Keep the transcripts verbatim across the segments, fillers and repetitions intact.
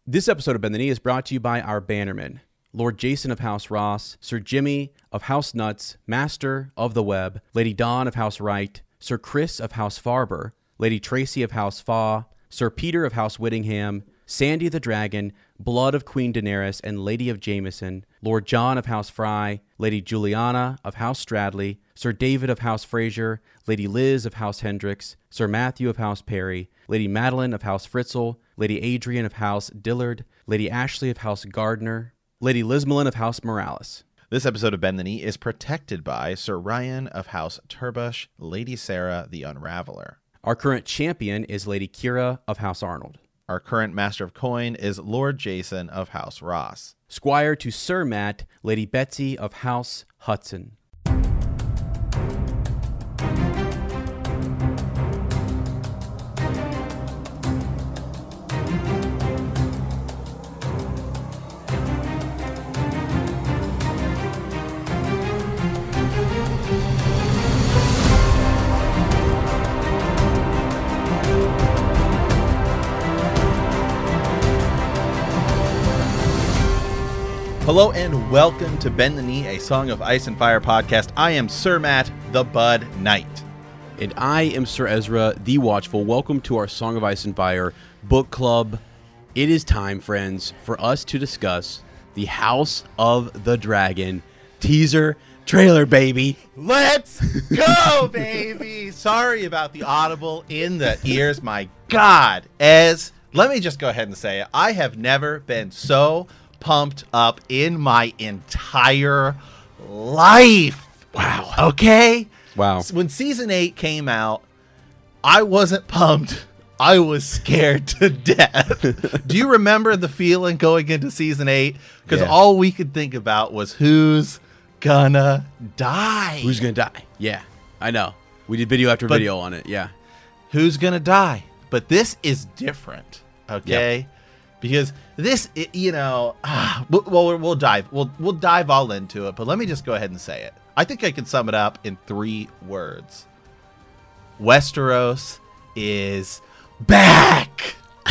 This episode of Bend the Knee is brought to you by our bannermen, Lord Jason of House Ross, Sir Jimmy of House Nuts, Master of the Web, Lady Dawn of House Wright, Sir Chris of House Farber, Lady Tracy of House Faw, Sir Peter of House Whittingham, Sandy the Dragon, Blood of Queen Daenerys and Lady of Jameson, Lord John of House Fry, Lady Juliana of House Stradley, Sir David of House Fraser, Lady Liz of House Hendricks, Sir Matthew of House Perry, Lady Madeline of House Fritzl, Lady Adrian of House Dillard, Lady Ashley of House Gardner, Lady Lismelin of House Morales. This episode of Bend the Knee is protected by Sir Ryan of House Turbush, Lady Sarah the Unraveler. Our current champion is Lady Kira of House Arnold. Our current Master of Coin is Lord Jason of House Ross. Squire to Sir Matt, Lady Betsy of House Hudson. Hello and welcome to Bend the Knee, a Song of Ice and Fire podcast. I am Sir Matt, the Bud Knight. And I am Sir Ezra, the Watchful. Welcome to our Song of Ice and Fire book club. It is time, friends, for us to discuss the House of the Dragon teaser trailer, baby. Let's go, baby. Sorry about the audible in the ears. My God. Ez, let me just go ahead and say it. I have never been so pumped up in my entire life. Wow. Okay? Wow. When season eight came out, I wasn't pumped. I was scared to death. Do you remember the feeling going into season eight? Because Yeah. all we could think about was who's gonna die. Who's going to die? Yeah, I know. We did video after But- video on it. Yeah. Who's gonna die? But this is different, okay? Because this, it, you know, ah, well, we'll, we'll dive, we'll we'll dive all into it. But let me just go ahead and say it. I think I can sum it up in three words. Westeros is back.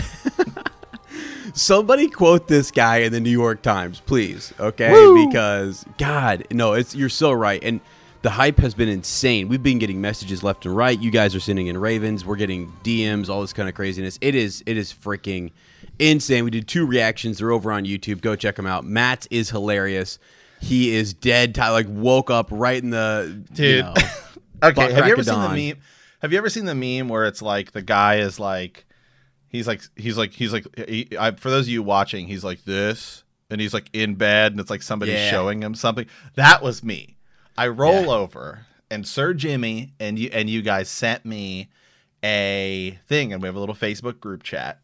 Somebody quote this guy in the New York Times, please, okay? Woo! Because, God, no, it's you're so right. And the hype has been insane. We've been getting messages left and right. You guys are sending in Ravens. We're getting D Ms, all this kind of craziness. It is it is freaking insane. We did two reactions. They're over on YouTube. Go check them out. Matt is hilarious. He is dead. Ty like woke up right in the Dude. You know, Okay, butt have crack you ever of seen dawn. the meme? Have you ever seen the meme where it's like the guy is like, he's like, he's like, he's like, he, I, for those of you watching, he's like this, and he's like in bed, and it's like somebody Yeah. showing him something. That was me. I roll Yeah. over, and Sir Jimmy and you and you guys sent me a thing, and we have a little Facebook group chat,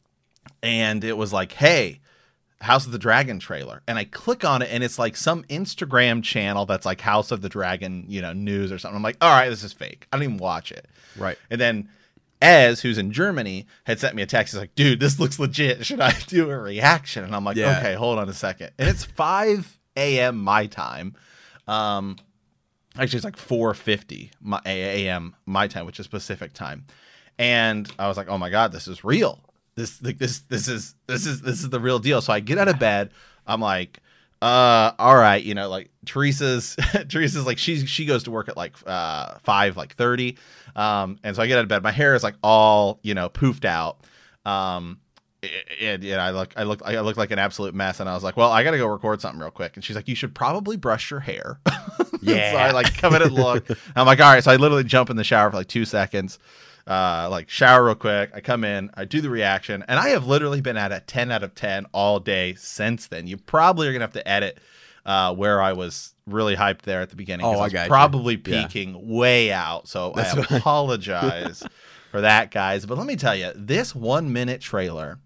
and it was like, hey, House of the Dragon trailer. And I click on it and it's like some Instagram channel that's like House of the Dragon, you know, news or something. I'm like, all right, this is fake. I don't even watch it. Right. And then Ez, who's in Germany, had sent me a text. He's like, dude, this looks legit. Should I do a reaction? And I'm like, Yeah. okay, hold on a second. And it's five a.m. my time. Um, actually, it's like four fifty my a.m. my time, which is Pacific time. And I was like, oh my God, this is real. This like this this is this is this is the real deal. So I get out of bed. I'm like, uh, all right, you know, like Teresa's Teresa's like she she goes to work at like uh five like thirty, um, and so I get out of bed. My hair is like all you know poofed out, um, and yeah, I look I look I look like an absolute mess. And I was like, well, I got to go record something real quick. And she's like, you should probably brush your hair. Yeah. So I like come in and look. And I'm like, all right. So I literally jump in the shower for like two seconds. Uh, like shower real quick. I come in, I do the reaction, and I have literally been at a ten out of ten all day since then. You probably are gonna have to edit uh, where I was really hyped there at the beginning. 'cause Oh, I was got you. probably Yeah. peaking way out. So That's I fine. apologize for that, guys. But let me tell you, this one minute trailer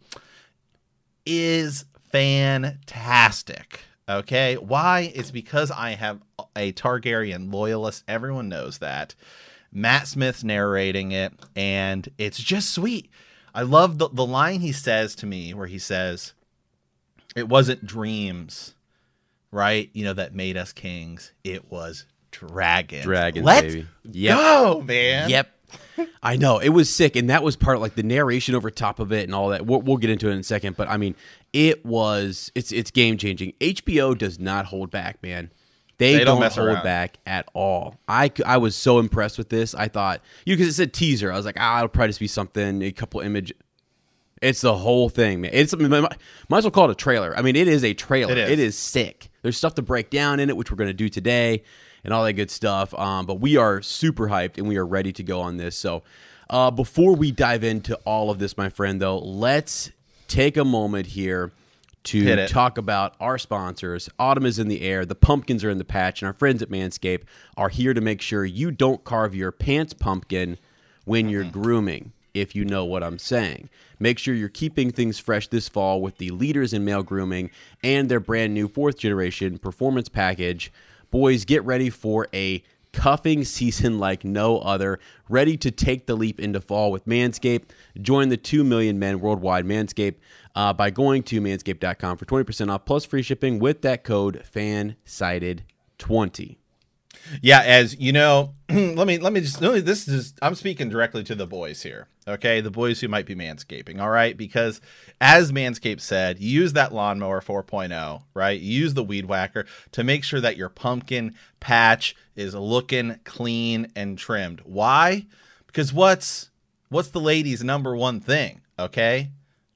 is fantastic. Okay, why? It's because I have a Targaryen loyalist. Everyone knows that. Matt Smith's narrating it, and it's just sweet. I love the, the line he says to me where he says, it wasn't dreams, right? You know, that made us kings. It was dragons. Dragons, Let's baby. Yep. go, man. Yep. I know, it was sick, and that was part of, like, the narration over top of it and all that. We'll, we'll get into it in a second, but I mean, it was it's it's game changing. H B O does not hold back, man. They, They don't don't, mess hold around. back at all. I, c- I was so impressed with this. I thought, you because it said teaser. I was like, ah, it'll probably just be something, a couple image. It's the whole thing, man. It's might might as well call it a trailer. I mean, it is a trailer. It is. It is sick. There's stuff to break down in it, which we're going to do today, and all that good stuff. Um, but we are super hyped, and we are ready to go on this. So uh, before we dive into all of this, my friend, though, let's take a moment here Hit to it. talk about our sponsors. Autumn is in the air. The pumpkins are in the patch, and our friends at Manscaped are here to make sure you don't carve your pants pumpkin when you're grooming, if you know what I'm saying. Make sure you're keeping things fresh this fall with the leaders in male grooming and their brand new fourth generation performance package. Boys, get ready for a cuffing season like no other. Ready to take the leap into fall with Manscaped. Join the two million men worldwide Manscaped uh, by going to manscaped dot com for twenty percent off plus free shipping with that code FANSIDED twenty. Yeah, as you know, let me let me just no, this is I'm speaking directly to the boys here. Okay, the boys who might be manscaping, all right? Because as Manscaped said, use that lawnmower four point oh, right? Use the weed whacker to make sure that your pumpkin patch is looking clean and trimmed. Why? Because what's what's the ladies' number one thing, okay?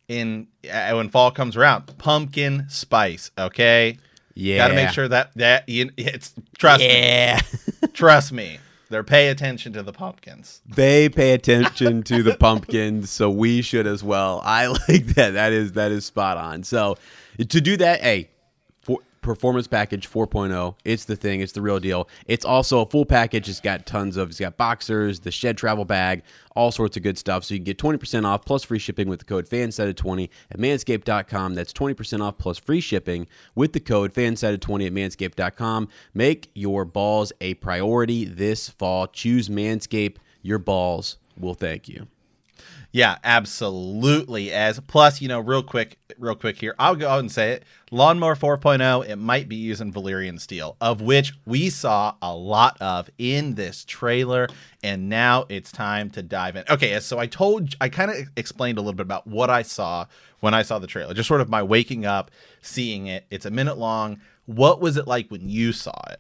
In uh, when fall comes around, pumpkin spice, okay? Yeah. Got to make sure that that you, it's trust Yeah. me, trust me. They're pay attention to the pumpkins. They pay attention to the pumpkins, so we should as well. I like that. That is that is spot on. So to do that, hey, for, performance package four point oh, it's the thing. It's the real deal. It's also a full package. It's got tons of, it's got boxers, the shed travel bag, all sorts of good stuff. So you can get twenty percent off plus free shipping with the code FANSIDED twenty at manscaped dot com. That's twenty percent off plus free shipping with the code FANSIDED twenty at manscaped dot com. Make your balls a priority this fall. Choose Manscaped. Your balls will thank you. Yeah, absolutely. As plus, you know, real quick, real quick here, I'll go out and say it. Lawnmower four point oh, it might be using Valyrian steel, of which we saw a lot of in this trailer, and now it's time to dive in. Okay, so I told, I kind of explained a little bit about what I saw when I saw the trailer, just sort of my waking up, seeing it. It's a minute long. What was it like when you saw it?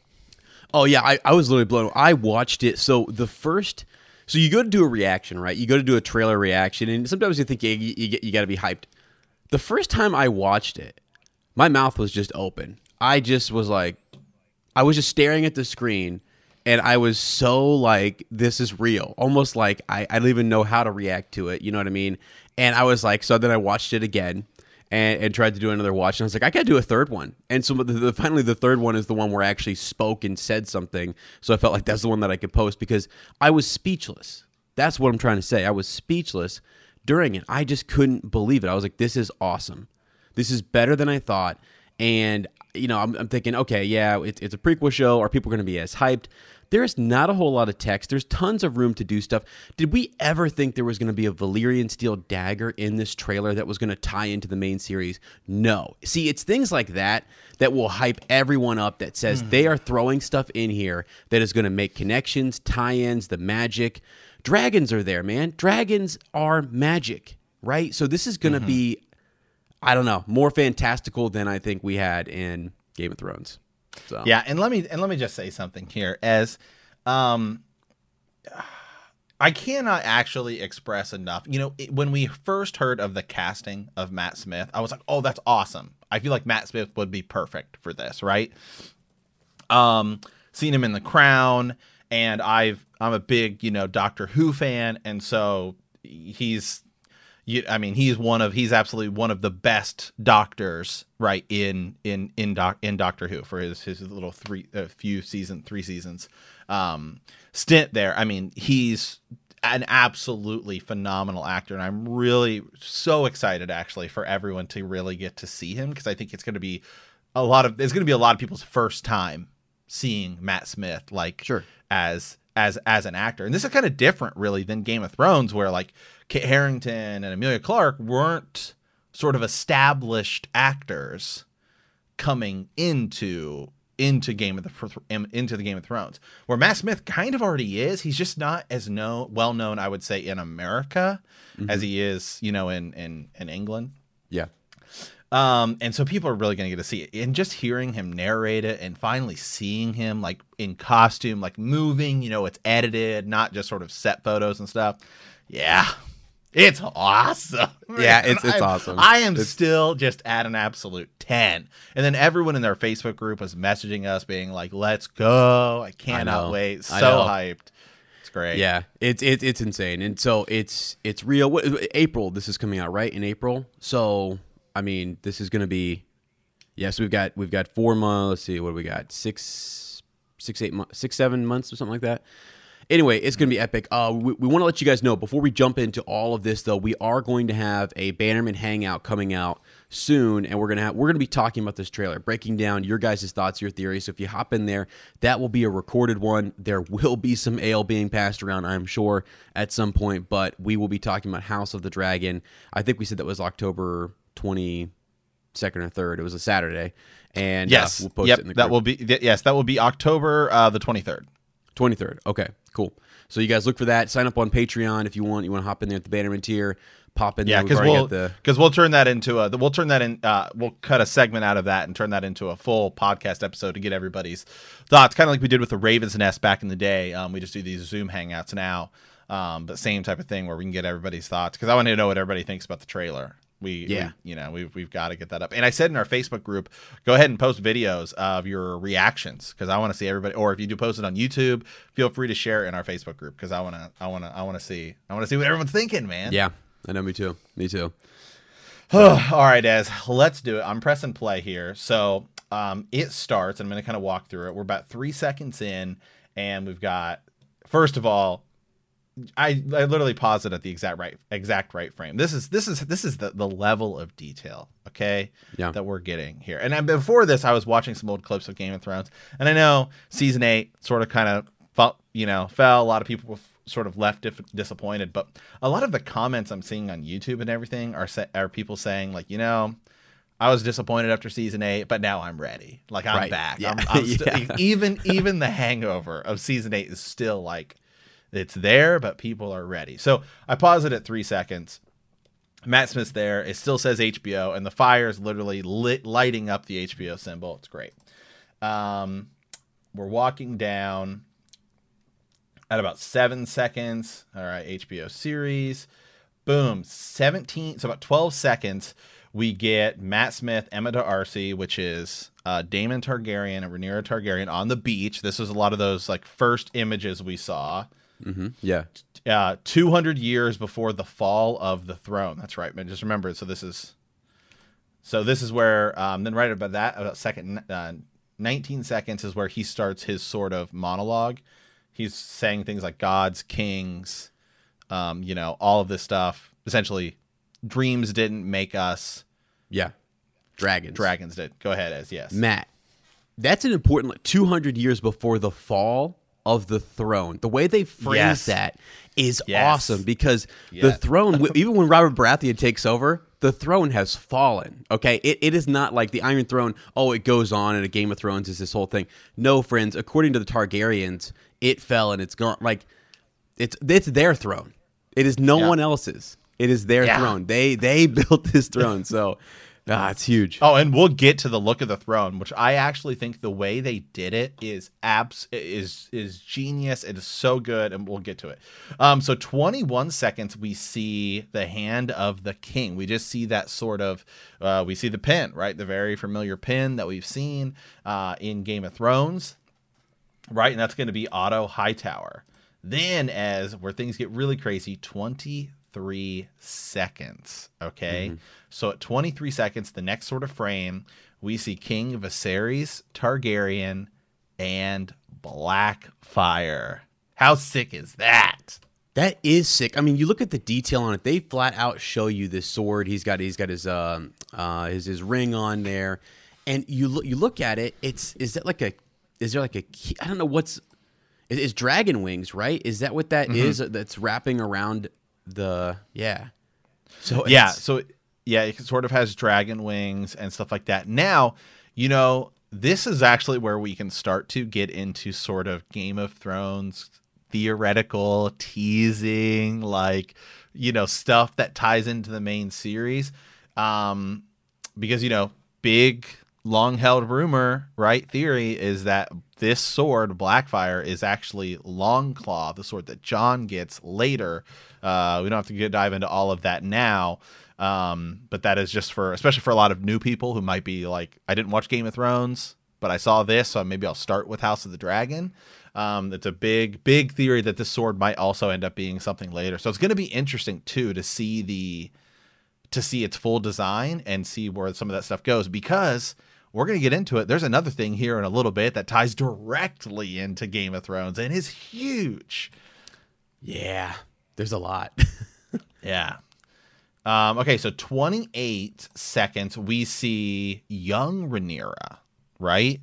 Oh yeah, I, I was literally blown. I watched it. So the first, so you go to do a reaction, right? You go to do a trailer reaction, and sometimes you think you you, you, you got to be hyped. The first time I watched it, my mouth was just open. I just was like, I was just staring at the screen, and I was so like, this is real. Almost like I, I don't even know how to react to it. You know what I mean? And I was like, so then I watched it again. And, and tried to do another watch, and I was like, I gotta do a third one. And so the, the, finally, the third one is the one where I actually spoke and said something. So I felt like that's the one that I could post because I was speechless. That's what I'm trying to say. I was speechless during it. I just couldn't believe it. I was like, this is awesome. This is better than I thought. And you know, I'm, I'm thinking, okay, yeah, it's, it's a prequel show. Are people going to be as hyped? There's not a whole lot of text. There's tons of room to do stuff. Did we ever think there was going to be a Valyrian steel dagger in this trailer that was going to tie into the main series? No. See, it's things like that that will hype everyone up that says mm. they are throwing stuff in here that is going to make connections, tie-ins, the magic. Dragons are there, man. Dragons are magic, right? So this is going to mm-hmm. be, I don't know, more fantastical than I think we had in Game of Thrones. So. Yeah, and let me and let me just say something here. As um, I cannot actually express enough. You know, it, when we first heard of the casting of Matt Smith, I was like, "Oh, that's awesome." I feel like Matt Smith would be perfect for this, right? Um, seen him in The Crown, and I've I'm a big you know Doctor Who fan, and so he's. You, I mean, he's one of he's absolutely one of the best doctors, right? In in in doc in Doctor Who for his his little three a few season three seasons um, stint there. I mean, he's an absolutely phenomenal actor, and I'm really so excited actually for everyone to really get to see him because I think it's going to be a lot of it's going to be a lot of people's first time seeing Matt Smith like sure. as as as an actor, and this is kind of different really than Game of Thrones where like Kit Harington and Emilia Clarke weren't sort of established actors coming into into Game of the into the Game of Thrones, where Matt Smith kind of already is. He's just not as known, well known, I would say, in America mm-hmm. as he is, you know, in in in England. Yeah. Um, and so people are really going to get to see it, and just hearing him narrate it, and finally seeing him like in costume, like moving. You know, it's edited, not just sort of set photos and stuff. Yeah. It's awesome. Yeah, it's it's I'm, awesome. I am it's... still just at an absolute ten. And then everyone in their Facebook group was messaging us being like, let's go. I cannot I wait. So hyped. It's great. Yeah, it's it's it's insane. And so it's it's real. What, April, this is coming out, right? In April. So, I mean, this is going to be yes, yeah, so we've got we've got four months. Let's see, what do we got? Six six eight months, six seven months or something like that. Anyway, it's going to be epic. Uh, we we want to let you guys know, before we jump into all of this, though, we are going to have a Bannerman Hangout coming out soon, and we're going to have we're going to be talking about this trailer, breaking down your guys' thoughts, your theories. So if you hop in there, that will be a recorded one. There will be some ale being passed around, I'm sure, at some point, but we will be talking about House of the Dragon. I think we said that was October twenty-second or third. It was a Saturday, and yes, uh, we'll post yep, it in the group. that will be yes, that will be October uh, the twenty-third. twenty-third. Okay, cool. So you guys look for that. Sign up on Patreon if you want. You want to hop in there at the Bannerman tier. Pop in yeah, there. because we'll the... we'll turn that into a we'll turn that in. Uh, we'll cut a segment out of that and turn that into a full podcast episode to get everybody's thoughts. Kind of like we did with the Ravens Nest back in the day. Um, we just do these Zoom hangouts now, um, but same type of thing where we can get everybody's thoughts, because I want to know what everybody thinks about the trailer. We, yeah. we, you know, we've, we've got to get that up. And I said in our Facebook group, go ahead and post videos of your reactions, because I want to see everybody, or if you do post it on YouTube, feel free to share it in our Facebook group, because I want to, I want to, I want to see, I want to see what everyone's thinking, man. Yeah, I know, me too. Me too. All right, Ez, let's do it. I'm pressing play here. So um, it starts, and I'm going to kind of walk through it. We're about three seconds in, and we've got, first of all, I, I literally paused it at the exact right exact right frame. This is this is this is the, the level of detail, okay, yeah. that we're getting here. And I, before this, I was watching some old clips of Game of Thrones, and I know season eight sort of kind of you know fell. A lot of people were sort of left dif- disappointed, but a lot of the comments I'm seeing on YouTube and everything are sa- are people saying like, you know, I was disappointed after season eight, but now I'm ready. Like I'm right. back. Yeah. I'm, I'm st- yeah. even even the hangover of season eight is still like. It's there, but people are ready. So I pause it at three seconds. Matt Smith's there. It still says H B O, and the fire is literally lit, lighting up the H B O symbol. It's great. Um, we're walking down at about seven seconds. All right, H B O series. Boom, seventeen. So about twelve seconds, we get Matt Smith, Emma D'Arcy, which is uh, Daemon Targaryen and Rhaenyra Targaryen on the beach. This was a lot of those like first images we saw. Mm-hmm. Yeah. Uh, two hundred years before the fall of the throne. That's right, man. Just remember it. So this is, so this is where, um, then right about that, about second, uh, nineteen seconds is where he starts his sort of monologue. He's saying things like gods, kings, um, you know, all of this stuff. Essentially, dreams didn't make us. Yeah. Dragons. Dragons did. Go ahead, Ez. Yes. Matt, that's an important, like, two hundred years before the fall of the throne. The way they phrase yes. that is yes. awesome, because yes. the throne, even when Robert Baratheon takes over, the throne has fallen. Okay, it, it is not like the Iron Throne. Oh, it goes on, and a Game of Thrones is this whole thing. No, friends. According to the Targaryens, it fell and it's gone. Like it's it's their throne. It is no yeah. one else's. It is their yeah. throne. They they built this throne. So. Ah, it's huge. Oh, and we'll get to the look of the throne, which I actually think the way they did it is abs is is genius. It is so good, and we'll get to it. Um, so twenty-one seconds, we see the hand of the king. We just see that sort of, uh, we see the pin, right? The very familiar pin that we've seen uh, in Game of Thrones, right? And that's going to be Otto Hightower. Then, as where things get really crazy, twenty-three seconds. Okay. Mm-hmm. So at twenty-three seconds, the next sort of frame, we see King Viserys Targaryen and Blackfyre. How sick is that? That is sick. I mean, you look at the detail on it. They flat out show you this sword. He's got he's got his um uh his his ring on there, and you look you look at it. It's is that like a is there like a key? I don't know what's it is dragon wings, right? Is that what that mm-hmm. is? That's wrapping around the yeah. So yeah, so. Yeah, it sort of has dragon wings and stuff like that. Now, you know, this is actually where we can start to get into sort of Game of Thrones theoretical teasing, like, you know, stuff that ties into the main series. Um, because, you know, big long held rumor, right? Theory is that this sword, Blackfire, is actually Longclaw, the sword that Jon gets later. Uh, we don't have to get, dive into all of that now. Um, but that is just for, especially for a lot of new people who might be like, I didn't watch Game of Thrones, but I saw this, so maybe I'll start with House of the Dragon. Um, it's a big, big theory that this sword might also end up being something later. So it's going to be interesting too to see the, to see its full design and see where some of that stuff goes, because we're going to get into it. There's another thing here in a little bit that ties directly into Game of Thrones and is huge. Yeah, there's a lot. Yeah. Um, okay, so twenty-eight seconds, we see young Rhaenyra, right?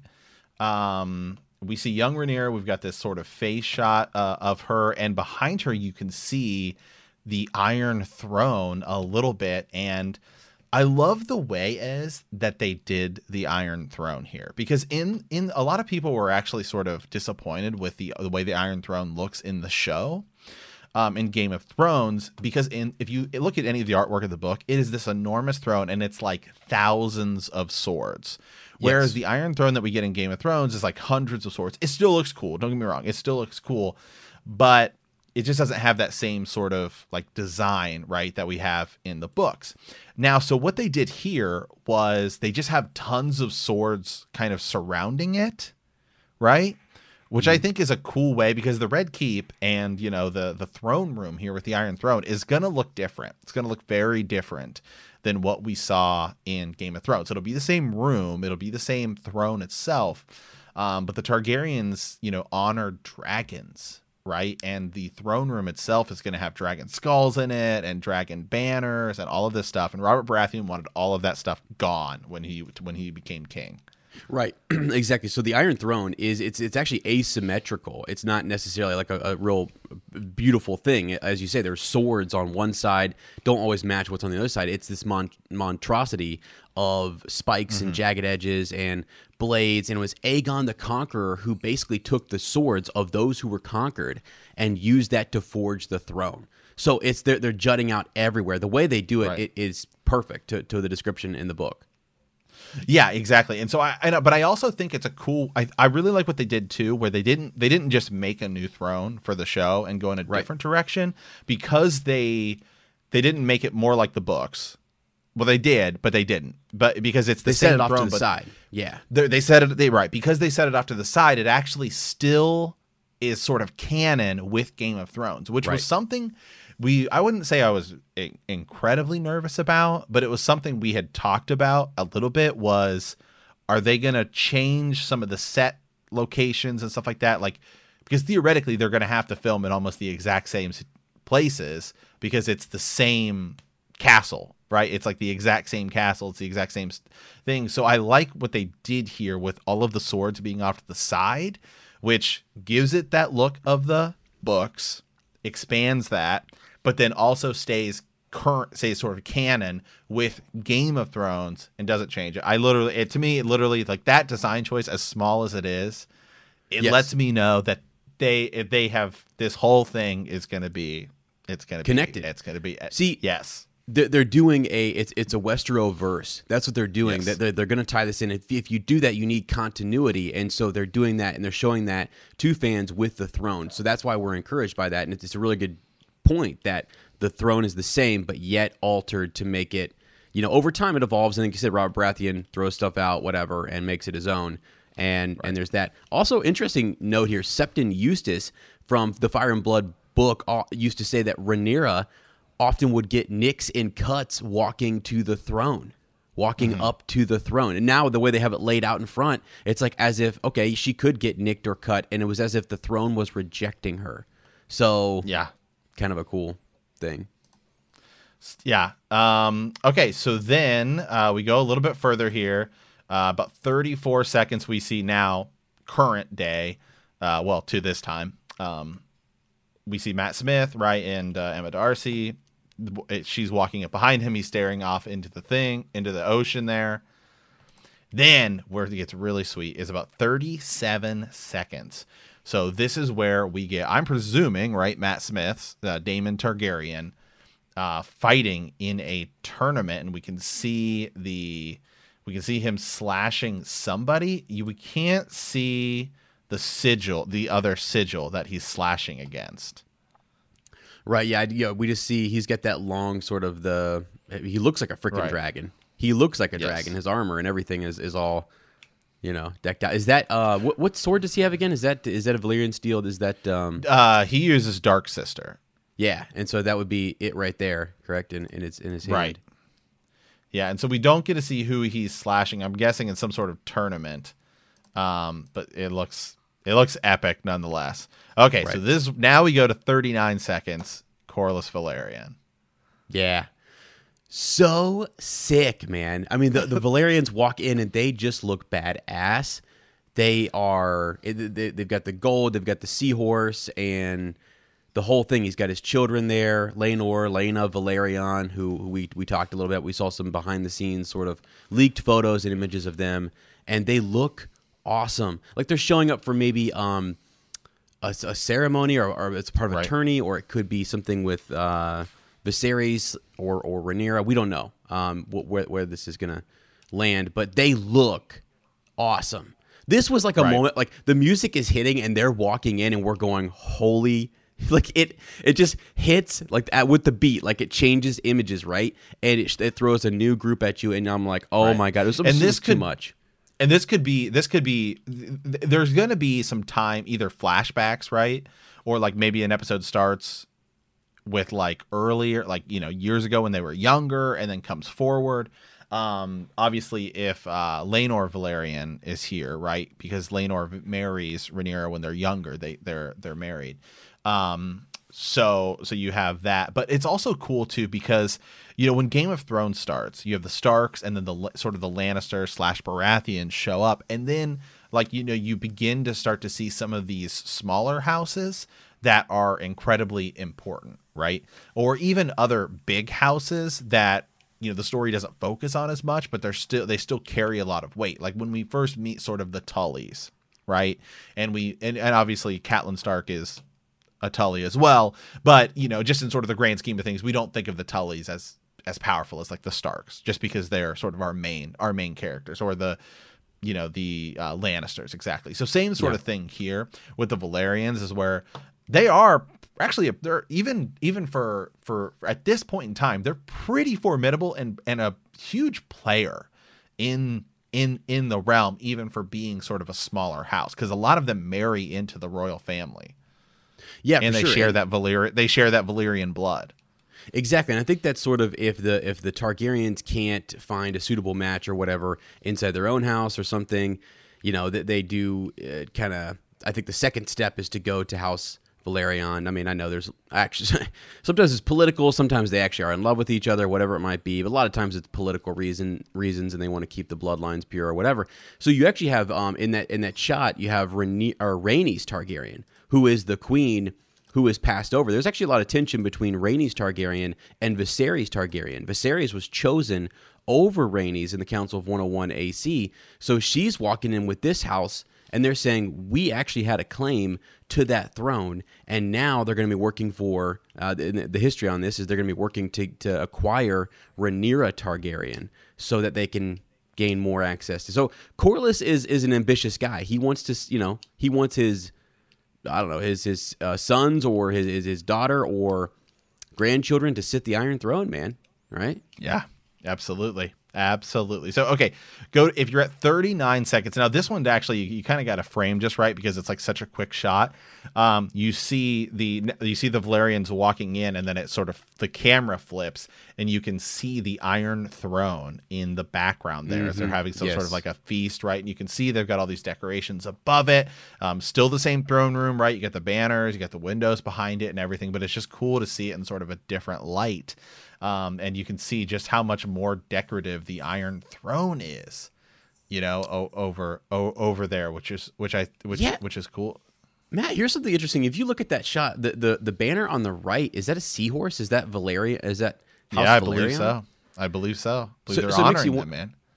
Um, we see young Rhaenyra. We've got this sort of face shot uh, of her, and behind her you can see the Iron Throne a little bit, and I love the way is that they did the Iron Throne here, because in in a lot of people were actually sort of disappointed with the the way the Iron Throne looks in the show. Um, in Game of Thrones, because in if you look at any of the artwork of the book, it is this enormous throne and it's like thousands of swords. Whereas Yes. the Iron Throne that we get in Game of Thrones is like hundreds of swords. It still looks cool. Don't get me wrong. It still looks cool, but it just doesn't have that same sort of like design, right, that we have in the books. Now, so what they did here was they just have tons of swords kind of surrounding it, right? Which I think is a cool way, because the Red Keep and, you know, the the throne room here with the Iron Throne is going to look different. It's going to look very different than what we saw in Game of Thrones. It'll be the same room. It'll be the same throne itself. Um, but the Targaryens, you know, honored dragons, right? And the throne room itself is going to have dragon skulls in it and dragon banners and all of this stuff. And Robert Baratheon wanted all of that stuff gone when he when he became king. Right, exactly. So the Iron Throne is it's it's actually asymmetrical. It's not necessarily like a, a real beautiful thing. As you say, there's swords on one side, don't always match what's on the other side. It's this mon- monstrosity of spikes mm-hmm. and jagged edges and blades. And it was Aegon the Conqueror who basically took the swords of those who were conquered and used that to forge the throne. So it's they're, they're jutting out everywhere. The way they do it, Right. it is perfect to, to the description in the book. Yeah, exactly. And so I, I know, but I also think it's a cool. I, I really like what they did too, where they didn't they didn't just make a new throne for the show and go in a Right. different direction, because they they didn't make it more like the books. Well, they did, but they didn't. But because it's the They same set it off throne, to the but side. Yeah. they they set it they right because they set it off to the side. It actually still is sort of canon with Game of Thrones, which Right. was something we I wouldn't say I was i- incredibly nervous about, but it was something we had talked about a little bit. Was, are they going to change some of the set locations and stuff like that? Like, because theoretically they're going to have to film in almost the exact same s- places, because it's the same castle, right? It's like the exact same castle. It's the exact same s- thing. So I like what they did here with all of the swords being off to the side, which gives it that look of the books, expands that, but then also stays current, stays sort of canon with Game of Thrones and doesn't change it. I literally, it, to me, it literally, like, that design choice, as small as it is, it Yes. lets me know that they, if they have, this whole thing is going to be, it's going to be Connected. It's going to be, See, yes. They're, they're doing a it's it's a Westeros verse. That's what they're doing. Yes. They're, they're going to tie this in. If, if you do that, you need continuity, and so they're doing that, and they're showing that to fans with the throne. So that's why we're encouraged by that, and it's, it's a really good point that the throne is the same, but yet altered to make it. You know, over time it evolves, and like you said, Robert Baratheon throws stuff out, whatever, and makes it his own. And and there's that. Also, interesting note here: Septon Eustace from the Fire and Blood book uh, used to say that Rhaenyra often would get nicks in cuts walking to the throne, walking Mm-hmm. up to the throne. And now the way they have it laid out in front, it's like as if, okay, she could get nicked or cut, and it was as if the throne was rejecting her. So Yeah. kind of a cool thing. Yeah. Um, okay. So then uh, we go a little bit further here. Uh, about thirty-four seconds we see now, current day. Uh, well, to this time. Um, we see Matt Smith, right, and uh, Emma Darcy. She's walking up behind him. He's staring off into the thing, into the ocean there. Then where it gets really sweet is about thirty-seven seconds. So this is where we get, I'm presuming, right, Matt Smith's uh, Daemon Targaryen uh, fighting in a tournament, and we can see the we can see him slashing somebody. You we can't see the sigil, the other sigil that he's slashing against. Right, yeah, yeah. We just see he's got that long sort of the. He looks like a freaking Right. dragon. He looks like a Yes. dragon. His armor and everything is, is all, you know, decked out. Is that uh, what what sword does he have again? Is that is that a Valyrian steel? Is that um? Uh, he uses Dark Sister. Yeah, and so that would be it right there, correct? In in its in his hand. Right. Yeah, and so we don't get to see who he's slashing. I'm guessing in some sort of tournament. Um, but it looks it looks epic nonetheless. Okay, so Right. this now we go to thirty-nine seconds. Corlys Velaryon. Yeah. So sick, man. I mean, the, the Valerians walk in and they just look badass. They are, they, they've got the gold, they've got the seahorse, and the whole thing. He's got his children there, Laenor, Laena, Valerion, who, who we, we talked a little bit. We saw some behind the scenes sort of leaked photos and images of them, and they look awesome. Like they're showing up for maybe um, a, a ceremony, or, or it's part of a Right. tourney, or it could be something with uh, Viserys or or Rhaenyra. We don't know um, wh- where where this is gonna land, but they look awesome. This was like a Right. moment, like the music is hitting and they're walking in, and we're going, holy. Like it, it just hits like at, with the beat, like it changes images, right? And it, it throws a new group at you, and I'm like, oh Right. my god, it was, And and this this too could- much. And this could be this could be th- there's going to be some time, either flashbacks, right? Or like maybe an episode starts with like earlier, like, you know, years ago when they were younger, and then comes forward. Um, obviously, if uh, Laenor Velaryon is here, right? Because Laenor marries Rhaenyra when they're younger, they they're they're married. Um, so so you have that, but it's also cool too because, you know, when Game of Thrones starts, you have the Starks and then the sort of the Lannister slash Baratheons show up, and then like, you know, you begin to start to see some of these smaller houses that are incredibly important, right? Or even other big houses that, you know, the story doesn't focus on as much, but they're still they still carry a lot of weight. Like when we first meet sort of the Tullys, right? And we and, and obviously Catelyn Stark is a Tully as well, but, you know, just in sort of the grand scheme of things, we don't think of the Tullys as as powerful as like the Starks, just because they're sort of our main our main characters, or the, you know, the uh, Lannisters, exactly. So same sort Yeah. of thing here with the Valerians, is where they are actually, they're even even for for at this point in time, they're pretty formidable and and a huge player in in in the realm, even for being sort of a smaller house, because a lot of them marry into the royal family. Yeah, And for they sure. share And- that Valyrian they share that Valyrian blood. Exactly, and I think that's sort of if the if the Targaryens can't find a suitable match or whatever inside their own house or something, you know, that they do uh, kind of. I think the second step is to go to House Valerion. I mean, I know there's actually sometimes it's political, sometimes they actually are in love with each other, whatever it might be. But a lot of times it's political reason reasons, and they want to keep the bloodlines pure or whatever. So you actually have um in that in that shot you have Rhaeny- or Rhaenys Targaryen, who is the queen who is passed over. There's actually a lot of tension between Rhaenys Targaryen and Viserys Targaryen. Viserys was chosen over Rhaenys in the Council of one oh one A C, so she's walking in with this house, and they're saying, we actually had a claim to that throne, and now they're going to be working for, uh, the, the history on this is they're going to be working to, to acquire Rhaenyra Targaryen so that they can gain more access to. So Corlys is is an ambitious guy. He wants to, you know, he wants his, I don't know, his his uh, sons or his, his his daughter or grandchildren to sit the Iron Throne, man. Right? Yeah, absolutely. Absolutely. So, okay, go if you're at thirty-nine seconds. Now, this one actually, you, you kind of got to frame just right because it's like such a quick shot. Um, you see the you see the Valerians walking in, and then it sort of the camera flips, and you can see the Iron Throne in the background there as they're having some sort Yes. of like a feast, right? And you can see they've got all these decorations above it. Um, still the same throne room, right? You got the banners, you got the windows behind it, and everything. But it's just cool to see it in sort of a different light. Um, and you can see just how much more decorative the Iron Throne is, you know, o- over o- over there, which is which I which Yeah. which is cool. Matt, here's something interesting. If you look at that shot, the the, the banner on the right, is that a seahorse? Is that Valeria? Is that House yeah, I Valerian? believe so. I believe so. I believe So- they're so it makes honoring you them, wa- man.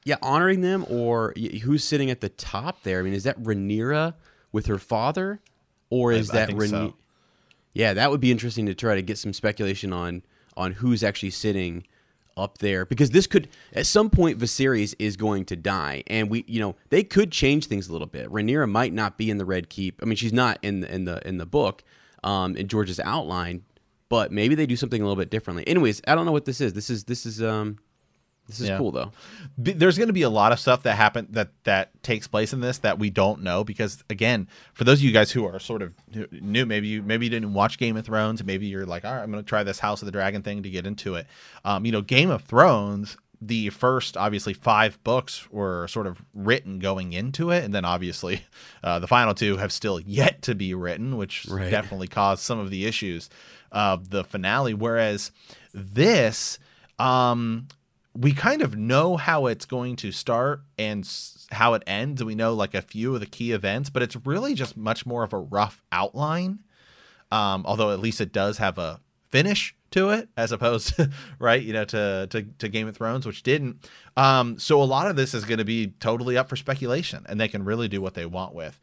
yeah, honoring them, or y- who's sitting at the top there? I mean, is that Rhaenyra with her father, or is I, I that think Rhaenyra? so. Yeah, that would be interesting to try to get some speculation on on who's actually sitting up there, because this could at some point Viserys is going to die, and we you know they could change things a little bit. Rhaenyra might not be in the Red Keep. I mean, she's not in the in the in the book, um, in George's outline, but maybe they do something a little bit differently. Anyways, I don't know what this is. This is this is um this is Yeah. cool though. B- There's going to be a lot of stuff that happen that that takes place in this that we don't know, because again, for those of you guys who are sort of new, maybe you maybe you didn't watch Game of Thrones, maybe you're like, all right, I'm going to try this House of the Dragon thing to get into it. Um, you know, Game of Thrones, the first obviously five books were sort of written going into it, and then obviously uh, the final two have still yet to be written, which Right. definitely caused some of the issues of the finale. Whereas this, um, we kind of know how it's going to start and s- how it ends. We know like a few of the key events, but it's really just much more of a rough outline. Um, although at least it does have a finish to it, as opposed to, right, you know, to, to, to Game of Thrones, which didn't. Um, so a lot of this is going to be totally up for speculation, and they can really do what they want with.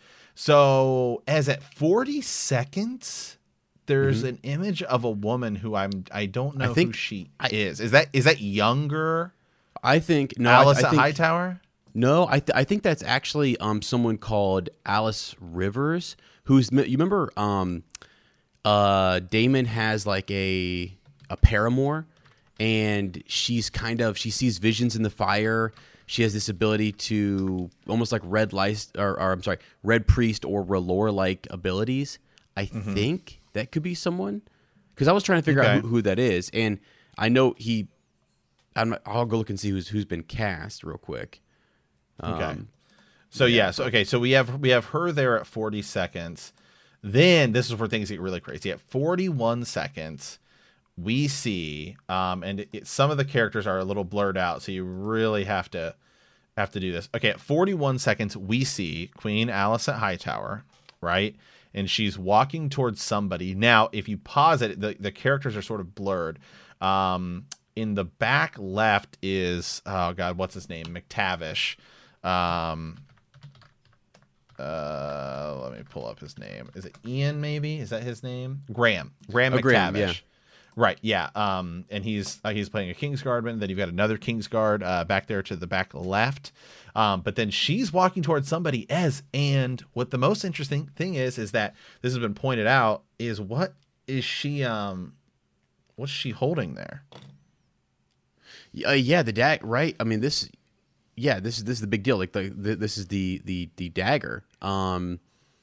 So as at forty seconds, there's Mhm. an image of a woman who I'm I don't know I think who she I- is. Is that is that younger I think no, I, Alice I at think, Hightower? No, I th- I think that's actually um someone called Alice Rivers, who's you remember um uh Damon has like a a paramour, and she's kind of she sees visions in the fire. She has this ability to almost like red lice or, or I'm sorry, red priest or R'hllor like abilities. I Mm-hmm. think that could be someone, because I was trying to figure Okay. out who, who that is, and I know he. I'm, I'll go look and see who's who's been cast real quick. Okay. Um, So yeah, so okay, so we have we have her there at forty seconds. Then this is where things get really crazy. At forty-one seconds, we see um and it, it- some of the characters are a little blurred out, so you really have to have to do this. Okay, at forty-one seconds, we see Queen Alice at Hightower, right? And she's walking towards somebody. Now, if you pause it, the, the characters are sort of blurred. Um, in the back left is, oh God, what's his name? McTavish. Um, uh, let me pull up his name. Is it Ian, maybe? Is that his name? Graham. Graham Oh, McTavish. Graham, yeah. Right, yeah. Um, and he's uh, he's playing a Kingsguardman. Then you've got another Kingsguard uh, back there to the back left. Um, but then she's walking towards somebody as, and what the most interesting thing is, is that this has been pointed out, is what is she, um, what's she holding there? Uh, yeah, the dag. Right. I mean, this. Yeah, this is this is the big deal. Like the, the this is the the the dagger. Um,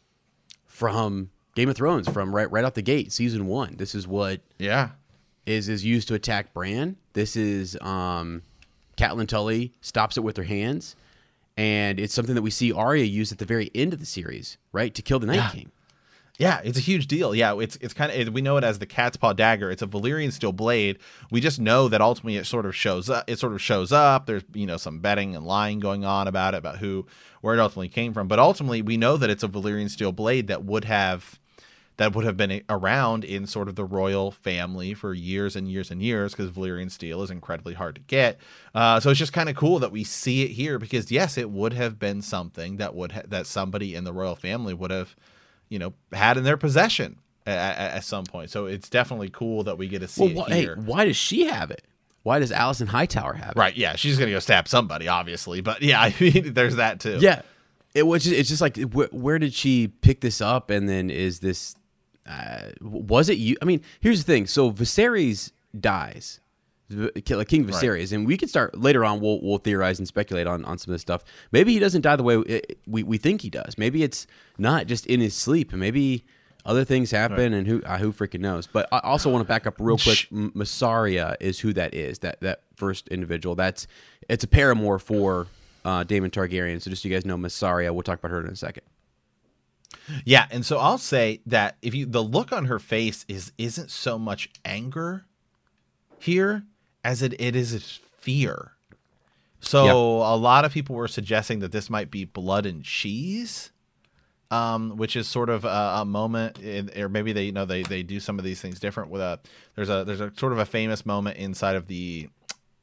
from Game of Thrones, from right right out the gate, season one. This is what Yeah. is is used to attack Bran. This is um, Catelyn Tully stops it with her hands, and it's something that we see Arya use at the very end of the series, right, to kill the Night Yeah. King. Yeah, it's a huge deal. Yeah, it's it's kind of, we know it as the cat's paw dagger. It's a Valyrian steel blade. We just know that ultimately it sort of shows up. It sort of shows up. There's, you know, some betting and lying going on about it, about who, where it ultimately came from. But ultimately, we know that it's a Valyrian steel blade that would have that would have been around in sort of the royal family for years and years and years, because Valyrian steel is incredibly hard to get. Uh, so it's just kind of cool that we see it here, because yes, it would have been something that would ha- that somebody in the royal family would have, you know, had in their possession at, at, at some point. So it's definitely cool that we get to see Well, it wh- hey, here. why does she have it? Why does Alison Hightower have it? Right? Yeah, she's gonna go stab somebody, obviously, but yeah, I mean, there's that too. Yeah, it was. Just, it's just like wh- where did she pick this up? And then is this? Uh, was it you? I mean, here's the thing. So Viserys dies, V- like King Viserys, and we can start later on. We'll we'll theorize and speculate on, on some of this stuff. Maybe he doesn't die the way we, we we think he does. Maybe it's not just in his sleep, and maybe other things happen, and who uh, who freaking knows. But I also want to back up real quick. M- Massaria is who that is. That that first individual. That's it's a paramour for uh, Daemon Targaryen. So just so you guys know, Massaria. We'll talk about her in a second. Yeah, and so I'll say that if you the look on her face is isn't so much anger here as it, it is fear. So a lot of people were suggesting that this might be blood and cheese, um, which is sort of a, a moment, in, or maybe they you know they they do some of these things different. With a there's a there's a sort of a famous moment inside of the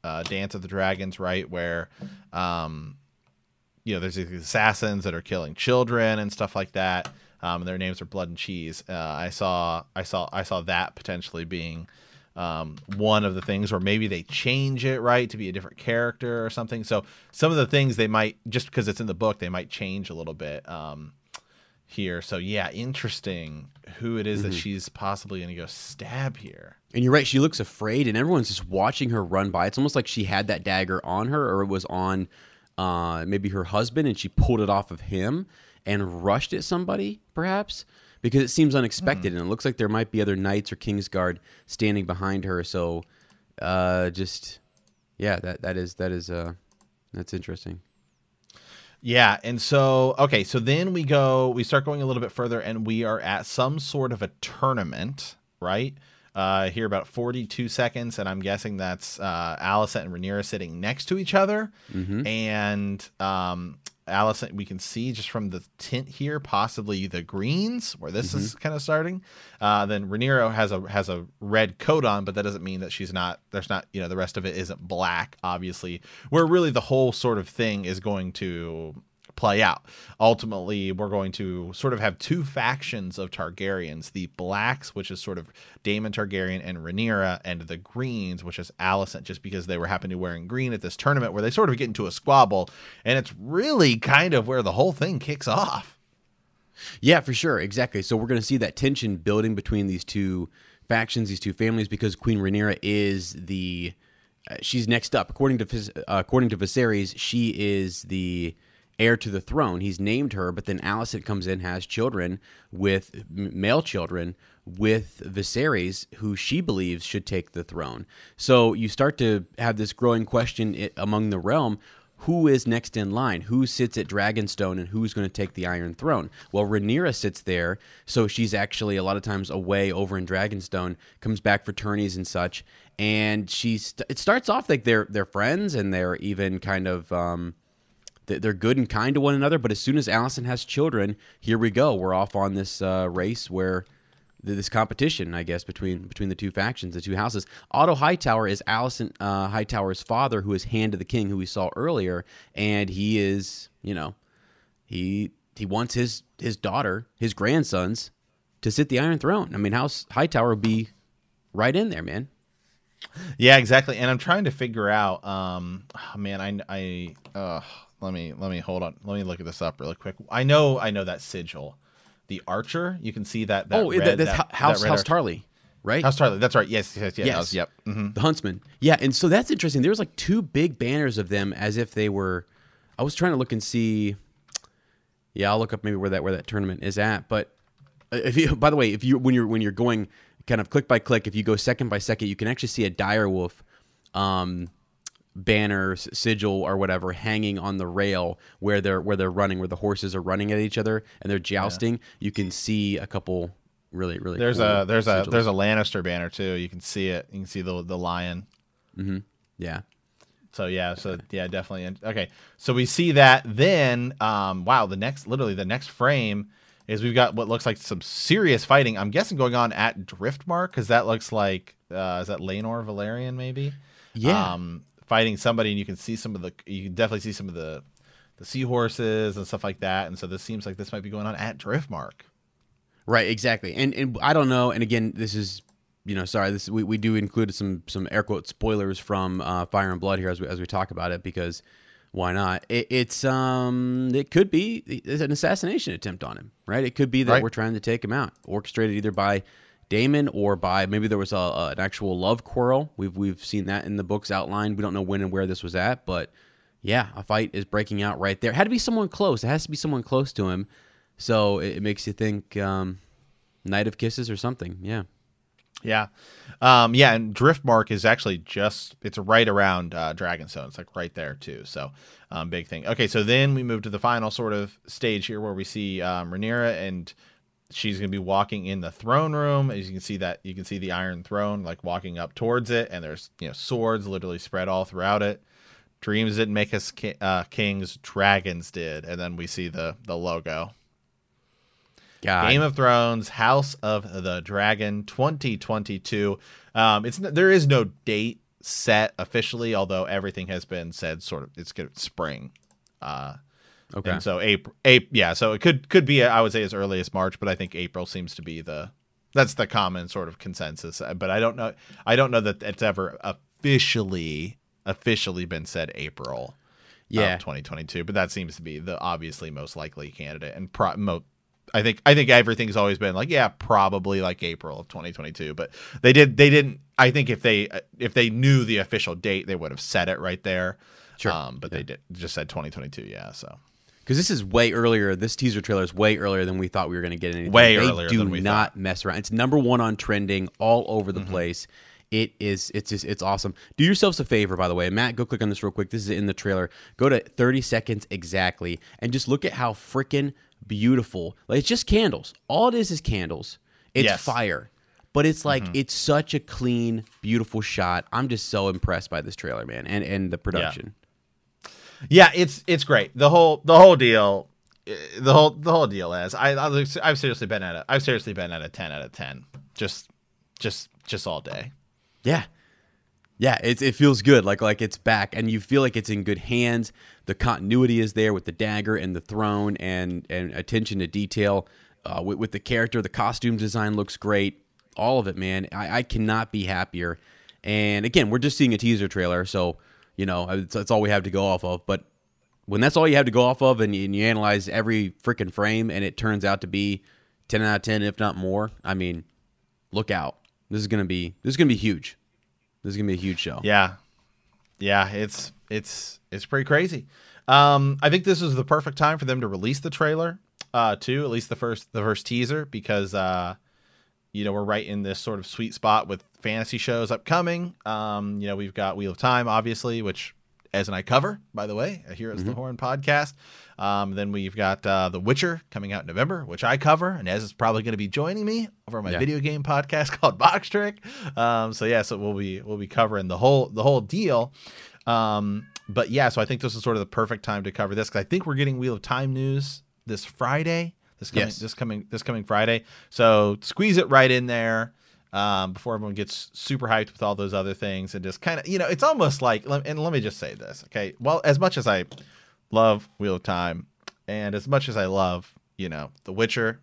uh, Dance of the Dragons, right? Where, um, you know, there's these assassins that are killing children and stuff like that. Um, and their names are Blood and Cheese. Uh, I saw, I saw, I saw that potentially being um, one of the things, or maybe they change it, right, to be a different character or something. So some of the things they might, just because it's in the book, they might change a little bit um, here. So yeah, interesting who it is mm-hmm. that she's possibly going to go stab here. And you're right, she looks afraid, and everyone's just watching her run by. It's almost like she had that dagger on her, or it was on uh, maybe her husband, and she pulled it off of him and rushed at somebody, perhaps, because it seems unexpected, hmm. and it looks like there might be other knights or Kingsguard standing behind her. So, uh, just yeah, that that is that is uh, that's interesting. Yeah, and so okay, so then we go, we start going a little bit further, and we are at some sort of a tournament, right? Uh, here about forty-two seconds, and I'm guessing that's uh, Alicent and Rhaenyra sitting next to each other, mm-hmm. and um. Alicent, we can see just from the tint here, possibly the greens, where this mm-hmm. is kind of starting. Uh, then Rhaenyra has a has a red coat on, but that doesn't mean that she's not. There's not, you know, the rest of it isn't black, obviously. Where really the whole sort of thing is going to play out. Ultimately, we're going to sort of have two factions of Targaryens: the blacks, which is sort of Daemon Targaryen and Rhaenyra, and the greens, which is Alicent, just because they were happening wearing green at this tournament where they sort of get into a squabble, and it's really kind of where the whole thing kicks off. Yeah, for sure. Exactly. So we're going to see that tension building between these two factions, these two families, because Queen Rhaenyra is the uh, she's next up. According to uh, according to Viserys, she is the heir to the throne. He's named her, but then Alicent comes in, has children with male children with Viserys, who she believes should take the throne. So you start to have this growing question among the realm: who is next in line? Who sits at Dragonstone, and who's going to take the Iron Throne? Well, Rhaenyra sits there, so she's actually a lot of times away over in Dragonstone, comes back for tourneys and such, and she's. It starts off like they're they're friends, and they're even kind of. Um, They're good and kind to one another, but as soon as Alicent has children, here we go. We're off on this uh, race where this competition, I guess, between between the two factions, the two houses. Otto Hightower is Alicent uh, Hightower's father, who is Hand of the King, who we saw earlier, and he is, you know, he he wants his his daughter, his grandsons, to sit the Iron Throne. I mean, House Hightower would be right in there, man. Yeah, exactly. And I'm trying to figure out, um, oh, man, I I. Uh, Let me let me hold on. Let me look at this up really quick. I know I know that sigil, the archer. You can see that. that oh, red, that's that, House that House Tarly, right? House Tarly. That's right. Yes, yes, yes. yes. Was, yep. Mm-hmm. The Huntsman. Yeah, and so that's interesting. There was like two big banners of them, as if they were. I was trying to look and see. Yeah, I'll look up maybe where that where that tournament is at. But if you, by the way, if you when you're when you're going kind of click by click, if you go second by second, you can actually see a direwolf. Um, banner, sigil, or whatever hanging on the rail where they're where they're running, where the horses are running at each other and they're jousting. Yeah. You can see a couple really really. There's cool a there's sigils. a there's a Lannister banner too. You can see it. You can see the the lion. Mm-hmm. Yeah. So yeah, so yeah, definitely. Okay, so we see that. Then, um, wow, the next literally the next frame is we've got what looks like some serious fighting. I'm guessing going on at Driftmark, because that looks like uh, is that Laenor Velaryon maybe? Yeah. Um, fighting somebody, and you can see some of the you can definitely see some of the the seahorses and stuff like that, and so this seems like this might be going on at Driftmark. Right, exactly. And and I don't know, and again, this is, you know, sorry, this we, we do include some some air quote spoilers from uh, Fire and Blood here as we as we talk about it, because why not? It, it's um it could be an assassination attempt on him, right? It could be that right. we're trying to take him out, orchestrated either by Daemon or by maybe there was a, a, an actual love quarrel. We've we've seen that in the books outlined. We don't know when and where this was at, but yeah, a fight is breaking out right there. It had to be someone close. It has to be someone close to him. So it, it makes you think um, Night of Kisses or something. Yeah. Yeah. Um, yeah. And Driftmark is actually just, it's right around uh, Dragonstone. It's like right there too. So um, big thing. Okay. So then we move to the final sort of stage here where we see um, Rhaenyra, and she's going to be walking in the throne room. As you can see that you can see the Iron Throne, like walking up towards it. And there's, you know, swords literally spread all throughout it. Dreams didn't make us ki- uh, kings, dragons did. And then we see the, the logo. God. Game of Thrones, House of the Dragon, twenty twenty-two. Um, it's there is no date set officially, although everything has been said sort of it's good spring. Uh, Okay. And so April, April, yeah. So it could could be I would say as early as March, but I think April seems to be the that's the common sort of consensus. But I don't know. I don't know that it's ever officially officially been said April. Yeah. Of twenty twenty-two, but that seems to be the obviously most likely candidate. And pro, mo, I think I think everything's always been like yeah, probably like April of twenty twenty-two. But they did they didn't. I think if they if they knew the official date, they would have said it right there. Sure. Um, but Yeah. they did just said twenty twenty-two. Yeah. So. Because this is way earlier. This teaser trailer is way earlier than we thought we were going to get anything. Way they earlier do than we not thought. mess around. It's number one on trending all over the Mm-hmm. place. It is. It's just. It's awesome. Do yourselves a favor, by the way, Matt. Go click on this real quick. This is in the trailer. Go to thirty seconds exactly, and just look at how freaking beautiful. Like it's just candles. All it is is candles. It's Yes. fire, but it's like Mm-hmm. it's such a clean, beautiful shot. I'm just so impressed by this trailer, man, and and the production. Yeah, it's it's great. The whole the whole deal, uh, the whole the whole deal is I I've I've seriously been at it. I've seriously been at a ten out of ten. Just just just all day. Yeah. Yeah, it's it feels good, like like it's back, and you feel like it's in good hands. The continuity is there with the dagger and the throne, and and attention to detail uh, with, with the character. The costume design looks great. All of it, man. I, I cannot be happier. And again, we're just seeing a teaser trailer, so you know it's, that's all we have to go off of. But when that's all you have to go off of, and you, and you analyze every freaking frame, and it turns out to be ten out of ten, if not more, I mean, look out. This is gonna be this is gonna be huge. This is gonna be a huge show. Yeah, yeah. It's it's it's pretty crazy. Um, I think this is the perfect time for them to release the trailer, uh, too. At least the first the first teaser, because uh, you know we're right in this sort of sweet spot with fantasy shows upcoming. Um, you know we've got Wheel of Time, obviously, which Ez and I cover, by the way, here as Mm-hmm. the Horn podcast. Um, then we've got uh, The Witcher coming out in November, which I cover, and Ez is probably going to be joining me over my Yeah. video game podcast called Box Trick. Um, so yeah, so we'll be we'll be covering the whole the whole deal. Um, but yeah, so I think this is sort of the perfect time to cover this because I think we're getting Wheel of Time news this Friday. This coming Yes. this coming this coming Friday. So squeeze it right in there. Um, before everyone gets super hyped with all those other things and just kind of, you know, it's almost like, and let me just say this, okay? Well, as much as I love Wheel of Time and as much as I love, you know, The Witcher,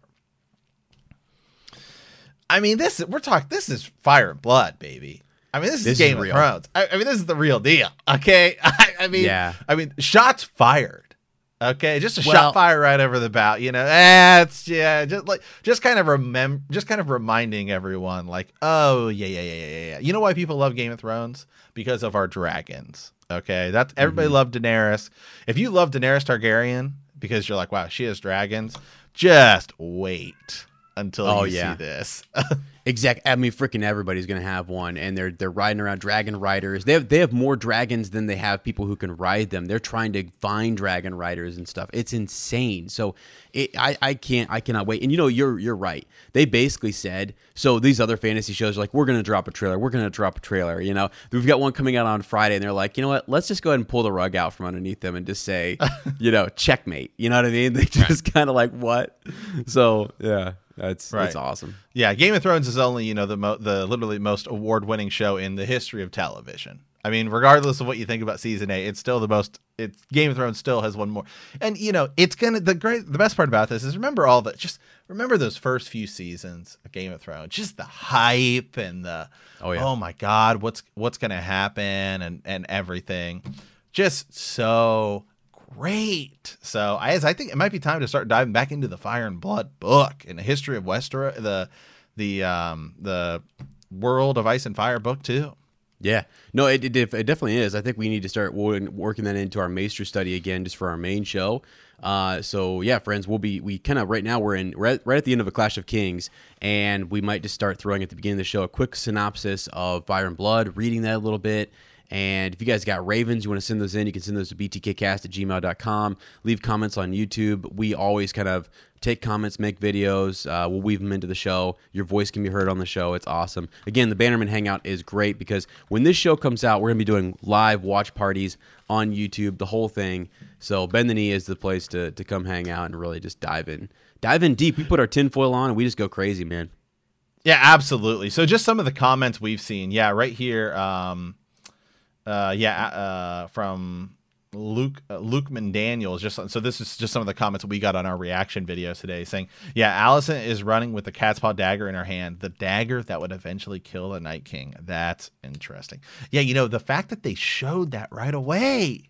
I mean, this, we're talking, this is Fire and Blood, baby. I mean, this is This is Game of real. Thrones. I, I mean, this is the real deal, okay? I, I mean, Yeah. I mean, shots fired. Okay, just a Well- shot fire right over the bow. You know, eh, it's yeah, just like just kind of remember, just kind of reminding everyone, like, oh yeah, yeah, yeah, yeah, yeah. You know why people love Game of Thrones? Because of our dragons. Okay, that's everybody Mm-hmm. loved Daenerys. If you love Daenerys Targaryen because you're like, wow, she has dragons, just wait until Oh, you yeah. see this. Exact. I mean, freaking everybody's gonna have one, and they're they're riding around dragon riders. They have they have more dragons than they have people who can ride them. They're trying to find dragon riders and stuff. It's insane. So it, I I can't I cannot wait. And you know you're you're right. They basically said so. These other fantasy shows are like, we're gonna drop a trailer. We're gonna drop a trailer. You know, we've got one coming out on Friday, and they're like, you know what? Let's just go ahead and pull the rug out from underneath them and just say, you know, checkmate. You know what I mean? They just kind of like what? So yeah. That's Right. that's awesome. Yeah, Game of Thrones is only, you know, the mo- the literally most award-winning show in the history of television. I mean, regardless of what you think about season eight, it's still the most. It's Game of Thrones still has one more, and you know, it's gonna the great. The best part about this is remember all the just remember those first few seasons of Game of Thrones, just the hype and the Oh, yeah. oh my god, what's what's gonna happen and and everything, just so great. So I, I think it might be time to start diving back into the Fire and Blood book and the history of Westeros, the the um the World of Ice and Fire book too. Yeah, no, it, it it definitely is. I think we need to start wo- working that into our Maester study again, just for our main show. Uh, so yeah, friends, we'll be we kind of right now we're in right, right at the end of a Clash of Kings, and we might just start throwing at the beginning of the show a quick synopsis of Fire and Blood, reading that a little bit. And if you guys got Ravens, you want to send those in, you can send those to b t k cast at gmail dot com. Leave comments on YouTube. We always kind of take comments, make videos. Uh, we'll weave them into the show. Your voice can be heard on the show. It's awesome. Again, the Bannerman Hangout is great because when this show comes out, we're going to be doing live watch parties on YouTube, the whole thing. So Bend the Knee is the place to, to come hang out and really just dive in. Dive in deep. We put our tinfoil on and we just go crazy, man. Yeah, absolutely. So just some of the comments we've seen. Yeah, right here. Um, uh, yeah, uh, from Luke uh, Luke McDaniels. Just so this is just some of the comments we got on our reaction videos today, saying, "Yeah, Allison is running with the cat's paw dagger in her hand, the dagger that would eventually kill the Night King." That's interesting. Yeah, you know, the fact that they showed that right away.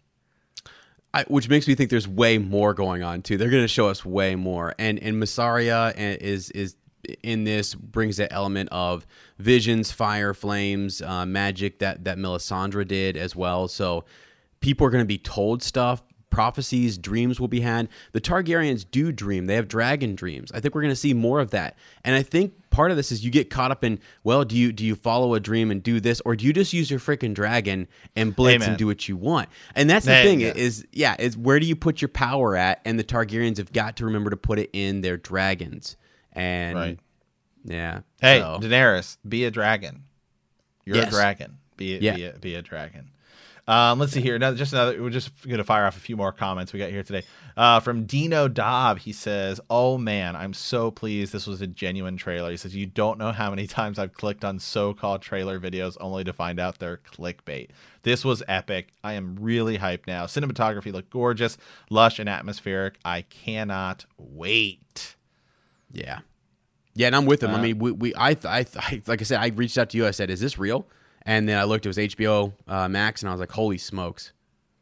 I, which makes me think there's way more going on too. They're going to show us way more, and and Mysaria is is in this, brings that element of visions, fire, flames, uh, magic that that Melisandre did as well. So people are going to be told stuff. Prophecies, dreams will be had. The Targaryens do dream. They have dragon dreams. I think we're going to see more of that. And I think part of this is you get caught up in, well, do you do you follow a dream and do this, or do you just use your freaking dragon and blitz Amen. and do what you want? And that's the Man, thing yeah. is, yeah, is where do you put your power at? And the Targaryens have got to remember to put it in their dragons. And Right. yeah, Hey, so. Daenerys, be a dragon. You're Yes. a dragon. Be a, Yeah. be a, be a dragon. Um, let's see here. Now, just another. We're just going to fire off a few more comments we got here today. Uh, from Dino Dobb, he says, "Oh man, I'm so pleased this was a genuine trailer." He says, "You don't know how many times I've clicked on so-called trailer videos only to find out they're clickbait. This was epic. I am really hyped now. Cinematography looked gorgeous, lush, and atmospheric. I cannot wait." Yeah. Yeah, and I'm with him. Uh, I mean, we, we I, I, I, like I said, I reached out to you. I said, "Is this real?" And then I looked. It was H B O uh, Max, and I was like, "Holy smokes!"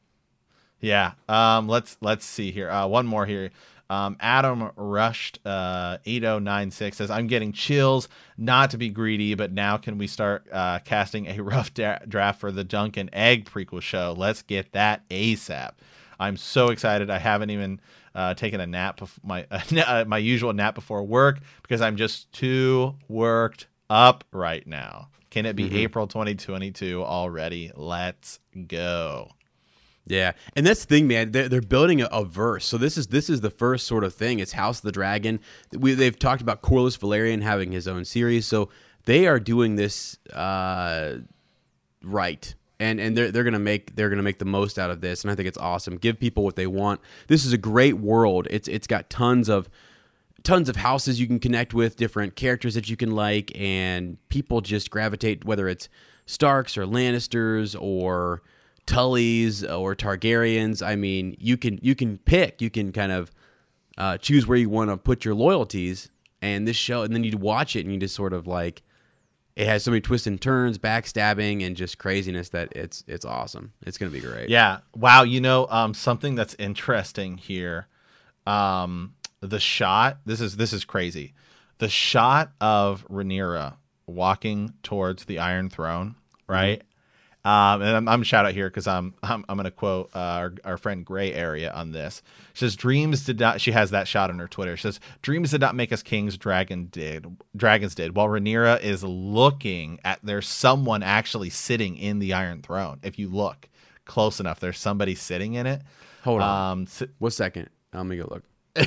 Yeah. Um. Let's let's see here. Uh. One more here. Um. Adam Rushed. Uh. Eight oh nine six says, "I'm getting chills. Not to be greedy, but now can we start uh casting a rough da- draft for the Dunk and Egg prequel show? Let's get that ASAP. I'm so excited. I haven't even uh, taken a nap. Bef- my uh, my usual nap before work because I'm just too worked up right now. Can it be Mm-hmm. April twenty twenty-two already? Let's go." Yeah, and that's the thing, man. They're, they're building a, a verse. So this is this is the first sort of thing. It's House of the Dragon. We, they've talked about Corlys Velaryon having his own series. So they are doing this uh, right, and and they're they're gonna make they're gonna make the most out of this. And I think it's awesome. Give people what they want. This is a great world. It's it's got tons of. Tons of houses you can connect with, different characters that you can like, and people just gravitate, whether it's Starks or Lannisters or Tullys or Targaryens. I mean, you can you can pick, you can kind of uh, choose where you want to put your loyalties, and this show, and then you watch it, and you just sort of like, it has so many twists and turns, backstabbing, and just craziness that it's it's awesome. It's gonna be great. Yeah. Wow. You know, um, something that's interesting here. Um, the shot. This is this is crazy. The shot of Rhaenyra walking towards the Iron Throne, right? Mm-hmm. Um, and I'm, I'm shout out here because I'm I'm I'm gonna quote uh, our our friend Gray Area on this. She says, "Dreams did not." She has that shot on her Twitter. She says, "Dreams did not make us kings. Dragon did. Dragons did." While Rhaenyra is looking at, there's someone actually sitting in the Iron Throne. If you look close enough, there's somebody sitting in it. Hold on. Um, si- One second. Let me go look.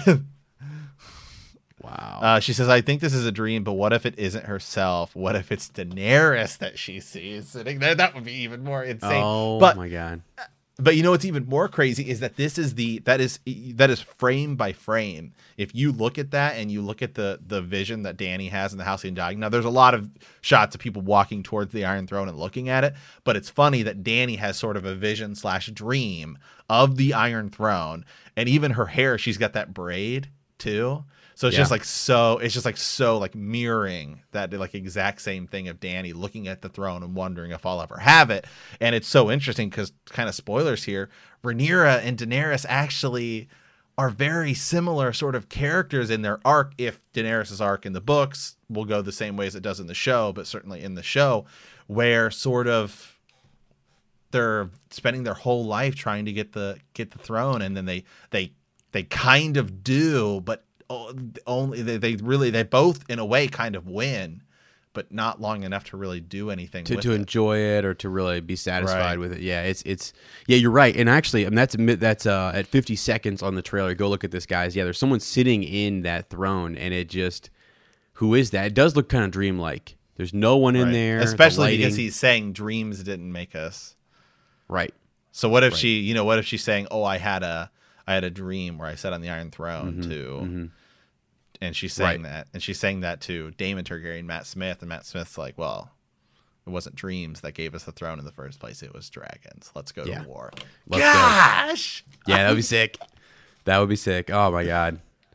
Wow. Uh, she says, "I think this is a dream, but what if it isn't herself? What if it's Daenerys that she sees sitting there? That would be even more insane." Oh but, my god. But you know what's even more crazy is that this is the that is that is frame by frame. If you look at that and you look at the the vision that Dany has in the House of Undying, now there's a lot of shots of people walking towards the Iron Throne and looking at it, but it's funny that Dany has sort of a vision slash dream of the Iron Throne, and even her hair, she's got that braid too. So it's Yeah. just like so it's just like so like mirroring that like exact same thing of Dany looking at the throne and wondering if I'll ever have it. And it's so interesting because, kind of spoilers here, Rhaenyra and Daenerys actually are very similar sort of characters in their arc. If Daenerys' arc in the books will go the same way as it does in the show, but certainly in the show, where sort of they're spending their whole life trying to get the get the throne, and then they they they kind of do, but only they, they really they both in a way kind of win, but not long enough to really do anything to with to it. enjoy it or to really be satisfied Right. with it. Yeah, it's it's yeah, you're right. And actually, I mean, that's that's uh, at fifty seconds on the trailer. Go look at this, guys. Yeah, there's someone sitting in that throne, and it just, who is that? It does look kind of dreamlike. There's no one in Right. there, the especially because lighting- he's saying dreams didn't make us. right. So what if Right. she, you know, what if she's saying, "Oh, I had a I had a dream where I sat on the Iron Throne Mhm, too," mhm. and she's saying Right. that, and she's saying that to Daemon Targaryen, Matt Smith, and Matt Smith's like, "Well, It wasn't dreams that gave us the throne in the first place. It was dragons. Let's go Yeah. to war. Let's Gosh! go. Yeah, that would be sick. That would be sick. Oh my god.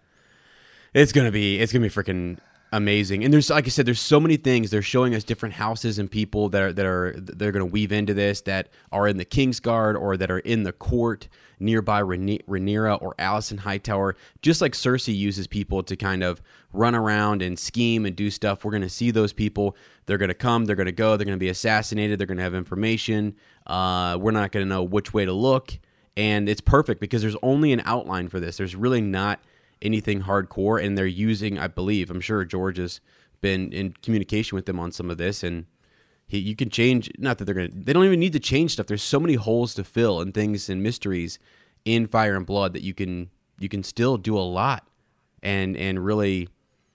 It's gonna be it's gonna be freaking amazing. And there's, like I said, there's so many things. They're showing us different houses and people that are that are they're gonna weave into this, that are in the Kingsguard or that are in the court nearby Rhaeny- Rhaenyra or Alicent Hightower. Just like Cersei uses people to kind of run around and scheme and do stuff, we're gonna see those people. They're gonna come. They're gonna go. They're gonna be assassinated. They're gonna have information. Uh, we're not gonna know which way to look. And it's perfect because there's only an outline for this. There's really not anything hardcore, and they're using, I believe, I'm sure George has been in communication with them on some of this, and he, you can change, not that they're going to, they don't even need to change stuff. There's so many holes to fill and things and mysteries in Fire and Blood that you can, you can still do a lot and, and really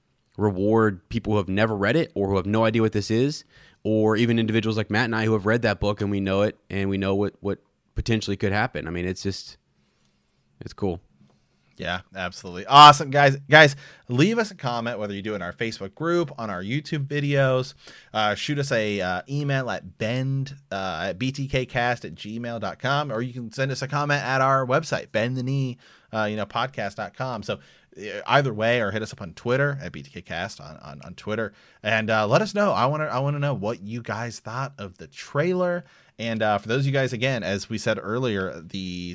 reward people who have never read it or who have no idea what this is, or even individuals like Matt and I who have read that book and we know it and we know what, what potentially could happen. I mean, it's just, it's cool. Yeah, absolutely. Awesome, guys. Guys, leave us a comment, whether you do it in our Facebook group, on our YouTube videos. Uh, shoot us a uh, email at bend, uh, at btkcast at gmail dot com, or you can send us a comment at our website, bend the knee, uh, you know, podcast dot com. So uh, either way, or hit us up on Twitter at btkcast on, on, on Twitter, and uh, let us know. I want to I want to know what you guys thought of the trailer. And uh, for those of you guys, again, as we said earlier, the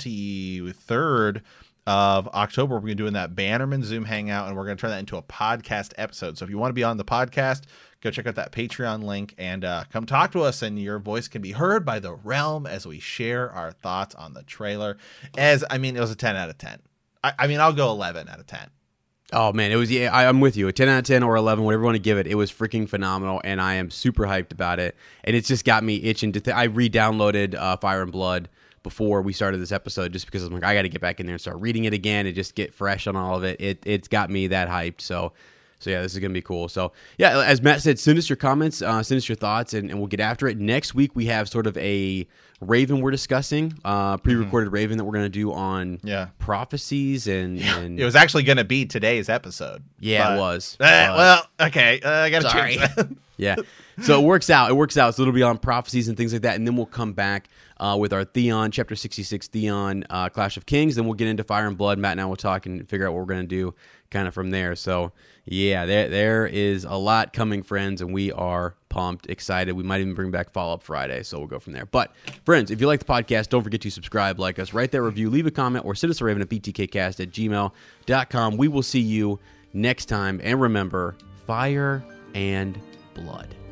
twenty-third of October, we're going to be doing that Bannerman Zoom hangout, and we're going to turn that into a podcast episode. So if you want to be on the podcast, go check out that Patreon link and uh, come talk to us, and your voice can be heard by the realm as we share our thoughts on the trailer. As I mean, it was a ten out of ten. I, I mean, I'll go eleven out of ten. Oh man, it was, yeah, I, I'm with you. A ten out of ten or eleven, whatever you want to give it. It was freaking phenomenal, and I am super hyped about it. And it's just got me itching to, th- I re-downloaded uh, Fire and Blood before we started this episode, just because I'm like, I got to get back in there and start reading it again and just get fresh on all of it. It it's got me that hyped. So, so yeah, this is gonna be cool. So yeah, as Matt said, send us your comments, uh, send us your thoughts, and, and we'll get after it. Next week we have sort of a Raven we're discussing, uh, pre-recorded mm-hmm. Raven that we're gonna do on yeah. prophecies and, yeah. and it was actually gonna be today's episode. Yeah, but, it was. Uh, well, okay, uh, I gotta sorry. change that. Yeah. So it works out. It works out. So it'll be on prophecies and things like that. And then we'll come back uh, with our Theon, Chapter sixty-six, Theon, uh, Clash of Kings. Then we'll get into Fire and Blood. Matt and I will talk and figure out what we're going to do kind of from there. So, yeah, there there is a lot coming, friends, and we are pumped, excited. We might even bring back Follow-Up Friday, so we'll go from there. But, friends, if you like the podcast, don't forget to subscribe, like us, write that review, leave a comment, or send us a raven at btkcast at gmail dot com. We will see you next time. And remember, Fire and Blood.